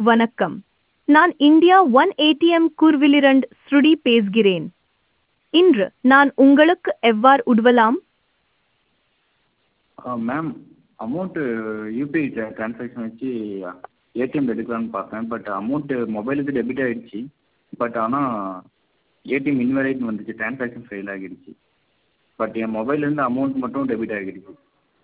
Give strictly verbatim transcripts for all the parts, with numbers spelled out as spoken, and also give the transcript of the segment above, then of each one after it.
வணக்கம். நான் India one ATM கூர்விலிரண்ட் ஸ்ருடி பேசுகிறேன். இன்று நான் உங்களுக்கு எவ்வாறு உதவலாம்? மேம் அமௌண்ட்டு யூபிஐ ட்ரான்சாக்ஷன் வச்சு ஏடிஎம் எடுக்கலான்னு பார்த்தேன். பட் அமௌண்ட்டு மொபைலுக்கு டெபிட் ஆகிடுச்சு. பட் ஆனால் ஏடிஎம் இன்வேலிட்னு வந்துச்சு, ட்ரான்சாக்ஷன் ஃபெயில் ஆகிடுச்சு. பட் என் மொபைல்லேருந்து அமௌண்ட் மட்டும் டெபிட் ஆகிடுச்சு.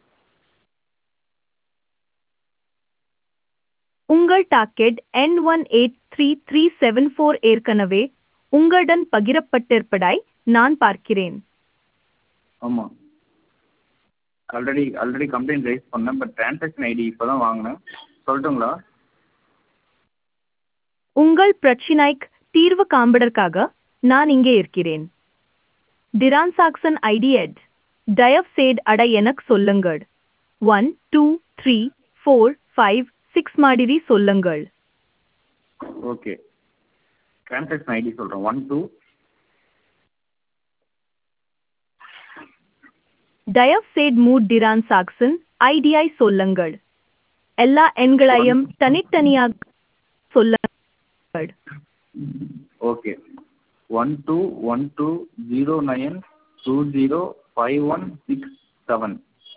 உங்கள் டாக்கெட் எண் one eight three three seven four ஏற்கனவே உங்களுடன் பகிரப்பட்டிருப்பதாய் நான் பார்க்கிறேன். ஆமாம், ஆல்ரெடி ஆல்ரெடி கம்ப்ளைண்ட் ரைஸ் பண்ணேன். பட் ட்ரான்சாக்ஷன் ஐடி இப்போ தான் வாங்கினேன். சொல்லட்டுங்களா? உங்கள் பிரச்சினைக்கு தீர்வு காண்பதற்காக நான் இங்கே இருக்கிறேன். டிரான்சாக்ஷன் ஐடி எட் தயவு செய்து அட எனக்கு சொல்லுங்கள். One two three four five six மாதிரி சொல்லுங்கள். ஓகே, ட்ரான்சாக்ஷன் ஐடி சொல்கிறேன். ஒன் டூ தயவு செய்து மூட் டிரான்சாக்ஷன் ஐடியை சொல்லுங்கள். எல்லா எண்களையும் தனித்தனியாக சொல்லுங்கள். Okay, one two one two zero nine two zero five one six seven.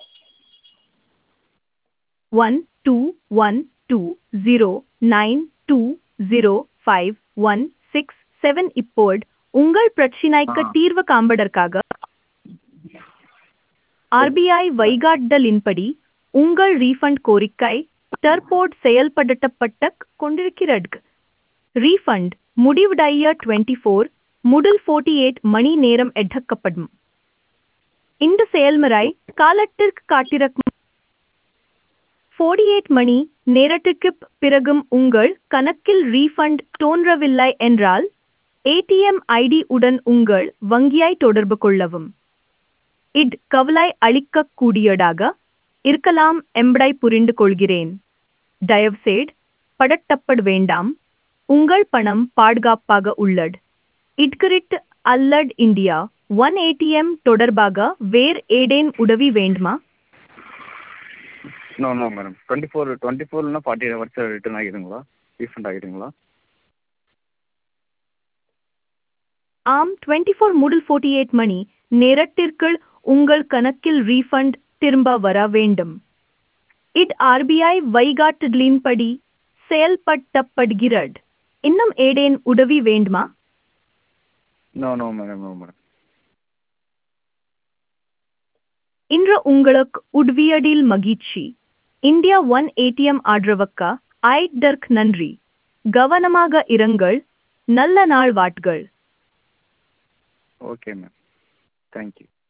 One two one two zero nine two zero five one six seven. இப்போது உங்கள் பிரச்சினைக்கு தீர்வு காண்பதற்காக ஆர்பிஐ வழிகாட்டுதலின்படி உங்கள் ரீஃபண்ட் கோரிக்கை தற்போது செயல்படுத்தப்பட்டு கொண்டிருக்கிறது. ரீஃபண்ட் முடிவடைய டுவெண்ட்டி ஃபோர் முதல் ஃபோர்ட்டி எயிட் மணி நேரம் எடுக்கப்படும். இந்த செயல்முறை காலத்திற்கு காட்டிருக்கும். ஃபோர்ட்டி எயிட் மணி நேரத்திற்கு பிறகும் உங்கள் கணக்கில் ரீஃபண்ட் தோன்றவில்லை என்றால் ஏடிஎம் ஐடி உடன் உங்கள் வங்கியை தொடர்பு கொள்ளவும். இது கவலை அளிக்கக்கூடியதாக இருக்கலாம் என்பதை புரிந்து கொள்கிறேன். தயவுசெய்து பதட்டப்பட வேண்டாம். உங்கள் பணம் பாதுகாப்பாக உள்ளது. இது குறித்து அல்லது இந்தியா ஒன் ஏடிஎம் தொடர்பாக வேறு ஏதேனும் உதவி வேண்டுமா? No no madam. Twenty four twenty ஃபோர்னா ஃபார்ட்டி எயிட் ஹவர்ஸ் ரிட்டர்ன் ஆகிடுங்களா? ரீஃபண்ட் ஆகிடுங்களா? ஆம், டுவெண்ட்டி ஃபோர் முதல் ஃபோர்ட்டி எயிட் மணி நேரத்திற்குள் உங்கள் கணக்கில் ரீஃபண்ட் திரும்ப வர வேண்டும். இது ஆர்பிஐ வழிகாட்டுதலின்படி செயல்படுத்தப்படுகிறது. இன்னும் ஏதேனும் உதவி வேண்டுமா? No no madam, no madam. இன்று உங்களுக்கு உதவியதில் மகிழ்ச்சி. இந்தியா ஒன் ஏடிஎம் ஆதரவுக்கு ஐதற்கு நன்றி. கவனமாக இருங்கள். நல்ல நாள் வாட்கள். Okay ma'am, thank you.